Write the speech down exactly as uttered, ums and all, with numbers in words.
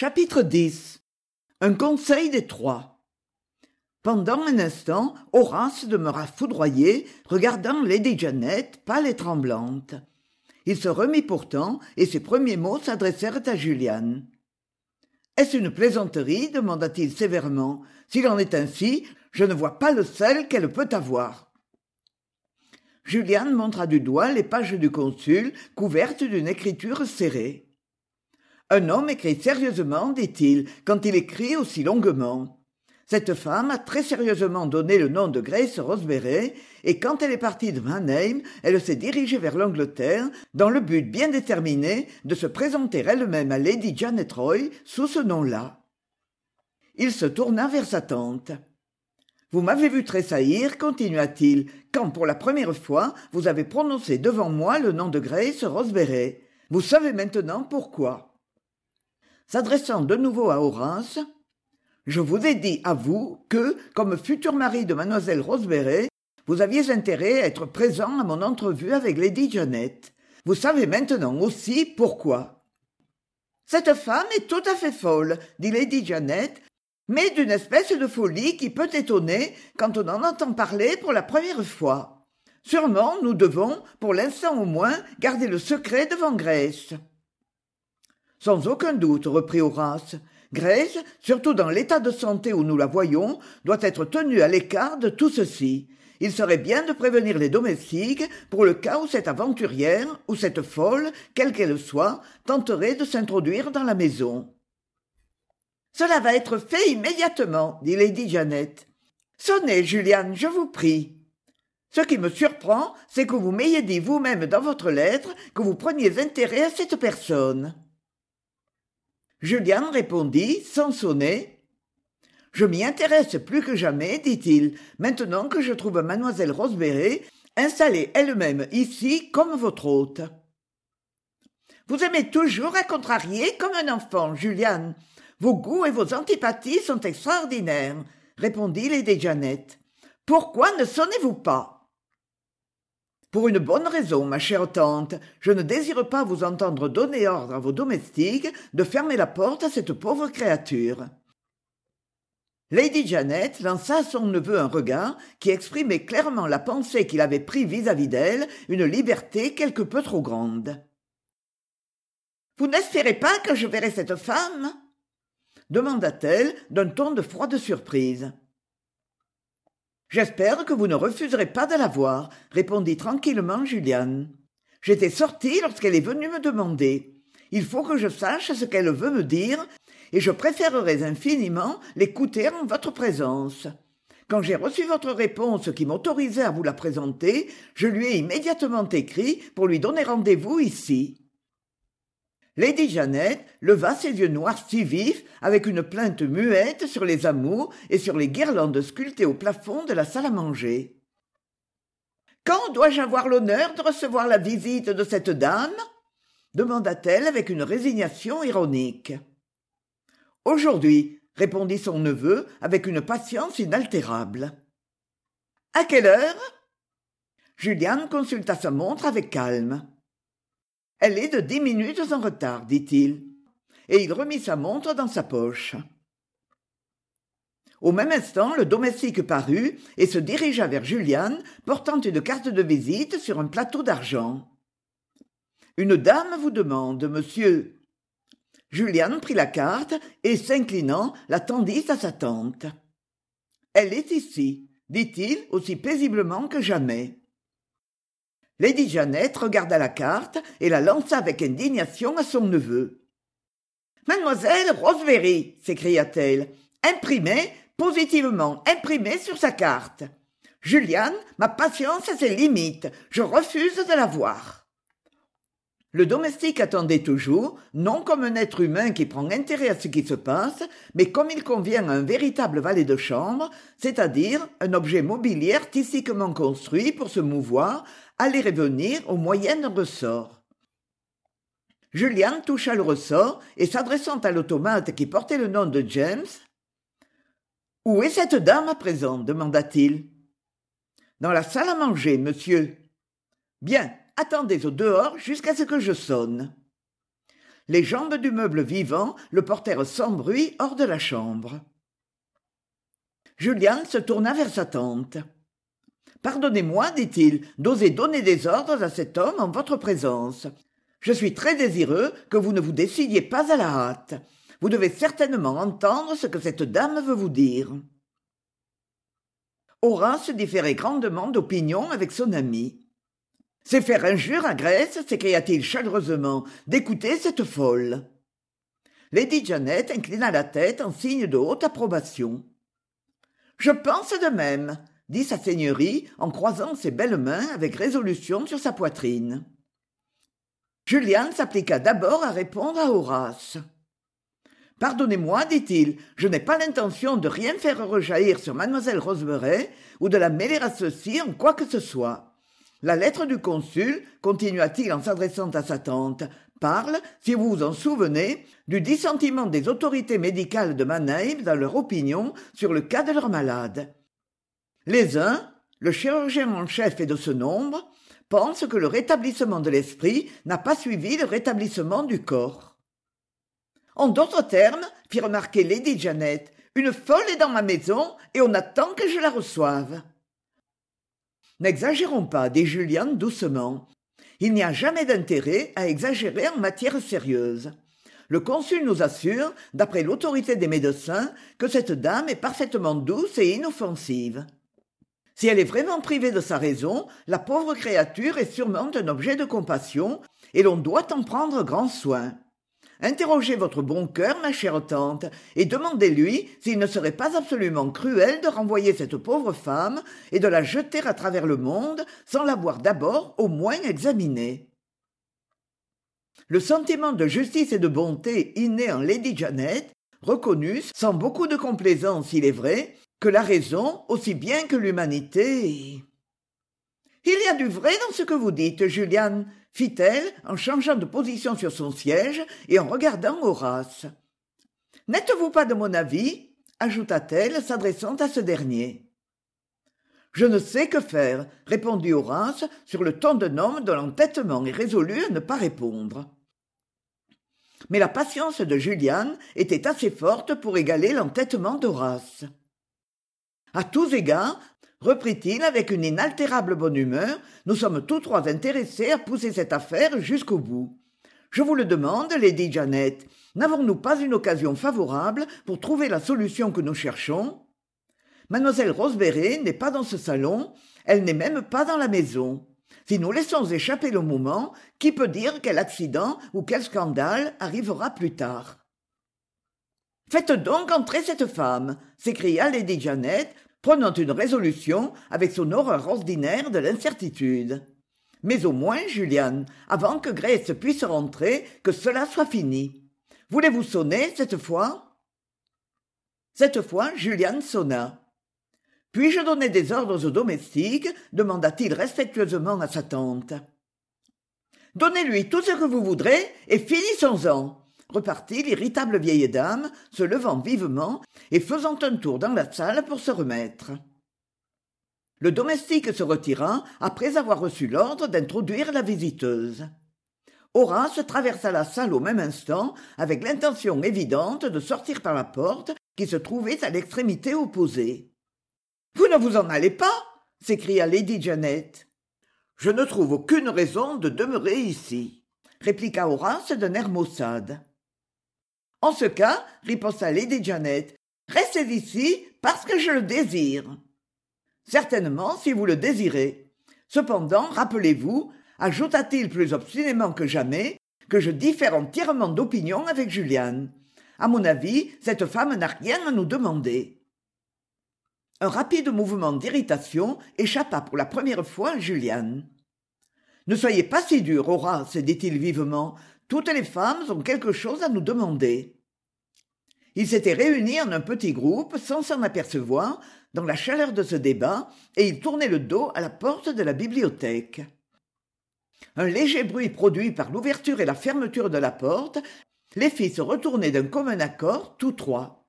Chapitre dix. Un conseil des trois. Pendant un instant, Horace demeura foudroyé, regardant lady Janet, pâle et tremblante. Il se remit pourtant, et ses premiers mots s'adressèrent à Julian. « Est-ce une plaisanterie ?» demanda-t-il sévèrement. « S'il en est ainsi, je ne vois pas le sel qu'elle peut avoir. » Julian montra du doigt les pages du consul, couvertes d'une écriture serrée. « Un homme écrit sérieusement, dit-il, quand il écrit aussi longuement. Cette femme a très sérieusement donné le nom de Grace Rosebery, et quand elle est partie de Mannheim, elle s'est dirigée vers l'Angleterre, dans le but bien déterminé de se présenter elle-même à Lady Janet Roy sous ce nom-là. » Il se tourna vers sa tante. « Vous m'avez vu tressaillir, continua-t-il, quand pour la première fois vous avez prononcé devant moi le nom de Grace Rosebery. Vous savez maintenant pourquoi. » S'adressant de nouveau à Horace, « Je vous ai dit à vous que, comme futur mari de mademoiselle Rosebery, vous aviez intérêt à être présent à mon entrevue avec lady Janet. Vous savez maintenant aussi pourquoi. »« Cette femme est tout à fait folle, dit lady Janet, mais d'une espèce de folie qui peut étonner quand on en entend parler pour la première fois. Sûrement, nous devons, pour l'instant au moins, garder le secret devant Grace. » « Sans aucun doute, reprit Horace, Grace, surtout dans l'état de santé où nous la voyons, doit être tenue à l'écart de tout ceci. Il serait bien de prévenir les domestiques pour le cas où cette aventurière, ou cette folle, quelle qu'elle soit, tenterait de s'introduire dans la maison. »« Cela va être fait immédiatement, dit lady Janet. Sonnez, Julian, je vous prie. Ce qui me surprend, c'est que vous m'ayez dit vous-même dans votre lettre que vous preniez intérêt à cette personne. » Julian répondit, sans sonner. « Je m'y intéresse plus que jamais, dit-il, maintenant que je trouve mademoiselle Rosebery installée elle-même ici comme votre hôte. »« Vous aimez toujours à contrarier comme un enfant, Julian. Vos goûts et vos antipathies sont extraordinaires, » répondit lady Janet. « Pourquoi ne sonnez-vous pas ?»« Pour une bonne raison, ma chère tante, je ne désire pas vous entendre donner ordre à vos domestiques de fermer la porte à cette pauvre créature. » Lady Janet lança à son neveu un regard qui exprimait clairement la pensée qu'il avait pris vis-à-vis d'elle, une liberté quelque peu trop grande. « Vous n'espérez pas que je verrai cette femme ?» demanda-t-elle d'un ton de froide surprise. « J'espère que vous ne refuserez pas de la voir, » répondit tranquillement Julian. « J'étais sorti lorsqu'elle est venue me demander. Il faut que je sache ce qu'elle veut me dire, et je préférerais infiniment l'écouter en votre présence. Quand j'ai reçu votre réponse qui m'autorisait à vous la présenter, je lui ai immédiatement écrit pour lui donner rendez-vous ici. » Lady Janet leva ses yeux noirs si vifs avec une plainte muette sur les amours et sur les guirlandes sculptées au plafond de la salle à manger. « Quand dois-je avoir l'honneur de recevoir la visite de cette dame ?» demanda-t-elle avec une résignation ironique. « Aujourd'hui, » répondit son neveu avec une patience inaltérable. « À quelle heure ?» Julian consulta sa montre avec calme. « Elle est de dix minutes en retard, dit-il, et il remit sa montre dans sa poche. Au même instant, le domestique parut et se dirigea vers Julian, portant une carte de visite sur un plateau d'argent. « Une dame vous demande, monsieur. » Julian prit la carte et, s'inclinant, la tendit à sa tante. « Elle est ici, » dit-il aussi paisiblement que jamais. Lady Janet regarda la carte et la lança avec indignation à son neveu. « Mademoiselle Rosebery !» s'écria-t-elle. « Imprimée, positivement imprimée sur sa carte. Julian, ma patience a ses limites. Je refuse de la voir. » Le domestique attendait toujours, non comme un être humain qui prend intérêt à ce qui se passe, mais comme il convient à un véritable valet de chambre, c'est-à-dire un objet mobilier artistiquement construit pour se mouvoir, aller et venir au moyen d'un ressort. Julian toucha le ressort et, s'adressant à l'automate qui portait le nom de James, « Où est cette dame à présent ?» demanda-t-il. « Dans la salle à manger, monsieur. »« Bien, attendez au dehors jusqu'à ce que je sonne. » Les jambes du meuble vivant le portèrent sans bruit hors de la chambre. Julien se tourna vers sa tante. « Pardonnez-moi, dit-il, d'oser donner des ordres à cet homme en votre présence. Je suis très désireux que vous ne vous décidiez pas à la hâte. Vous devez certainement entendre ce que cette dame veut vous dire. » Horace différait grandement d'opinion avec son ami. « C'est faire injure à Grèce, s'écria-t-il chaleureusement, d'écouter cette folle. » Lady Janet inclina la tête en signe de haute approbation. « Je pense de même, » dit sa seigneurie en croisant ses belles mains avec résolution sur sa poitrine. Julien s'appliqua d'abord à répondre à Horace. « Pardonnez-moi, dit-il, je n'ai pas l'intention de rien faire rejaillir sur mademoiselle Rosemary ou de la mêler à ceci en quoi que ce soit. La lettre du consul, continua-t-il en s'adressant à sa tante, parle, si vous vous en souvenez, du dissentiment des autorités médicales de Mannheim dans leur opinion sur le cas de leur malade. Les uns, le chirurgien en chef est de ce nombre, pensent que le rétablissement de l'esprit n'a pas suivi le rétablissement du corps. En d'autres termes, fit remarquer Lady Janet, une folle est dans ma maison et on attend que je la reçoive. N'exagérons pas, dit Julien doucement. Il n'y a jamais d'intérêt à exagérer en matière sérieuse. Le consul nous assure, d'après l'autorité des médecins, que cette dame est parfaitement douce et inoffensive. Si elle est vraiment privée de sa raison, la pauvre créature est sûrement un objet de compassion, et l'on doit en prendre grand soin. Interrogez votre bon cœur, ma chère tante, et demandez-lui s'il ne serait pas absolument cruel de renvoyer cette pauvre femme et de la jeter à travers le monde sans l'avoir d'abord au moins examinée. Le sentiment de justice et de bonté inné en Lady Janet reconnut, sans beaucoup de complaisance il est vrai, que la raison, aussi bien que l'humanité... « Il y a du vrai dans ce que vous dites, Juliane, » fit-elle en changeant de position sur son siège et en regardant Horace. « N'êtes-vous pas de mon avis ?» ajouta-t-elle, s'adressant à ce dernier. « Je ne sais que faire, » répondit Horace sur le ton d'un homme dont l'entêtement est résolu à ne pas répondre. Mais la patience de Juliane était assez forte pour égaler l'entêtement d'Horace. « À tous égards, reprit-il avec une inaltérable bonne humeur, nous sommes tous trois intéressés à pousser cette affaire jusqu'au bout. Je vous le demande, Lady Janet, n'avons-nous pas une occasion favorable pour trouver la solution que nous cherchons? Mademoiselle Rosemary n'est pas dans ce salon, elle n'est même pas dans la maison. Si nous laissons échapper le moment, qui peut dire quel accident ou quel scandale arrivera plus tard? Faites donc entrer cette femme, s'écria Lady Janet, prenant une résolution avec son horreur ordinaire de l'incertitude. Mais au moins, Juliane, avant que Grace puisse rentrer, que cela soit fini. Voulez-vous sonner cette fois? Cette fois, Juliane sonna. « Puis-je donner des ordres aux domestiques ?» demanda-t-il respectueusement à sa tante. « Donnez-lui tout ce que vous voudrez et finissons-en !» repartit l'irritable vieille dame, se levant vivement et faisant un tour dans la salle pour se remettre. Le domestique se retira après avoir reçu l'ordre d'introduire la visiteuse. Horace traversa la salle au même instant, avec l'intention évidente de sortir par la porte qui se trouvait à l'extrémité opposée. « Vous ne vous en allez pas ?» s'écria Lady Janet. « Je ne trouve aucune raison de demeurer ici », répliqua Horace d'un air maussade. « En ce cas, riposta Lady Janet, restez ici parce que je le désire. »« Certainement, si vous le désirez. Cependant, rappelez-vous, ajouta-t-il plus obstinément que jamais, que je diffère entièrement d'opinion avec Juliane. À mon avis, cette femme n'a rien à nous demander. » Un rapide mouvement d'irritation échappa pour la première fois à Juliane. « Ne soyez pas si dur, Horace, dit-il vivement. Toutes les femmes ont quelque chose à nous demander. » Ils s'étaient réunis en un petit groupe, sans s'en apercevoir, dans la chaleur de ce débat, et ils tournaient le dos à la porte de la bibliothèque. Un léger bruit produit par l'ouverture et la fermeture de la porte les fit se retourner d'un commun accord tous trois.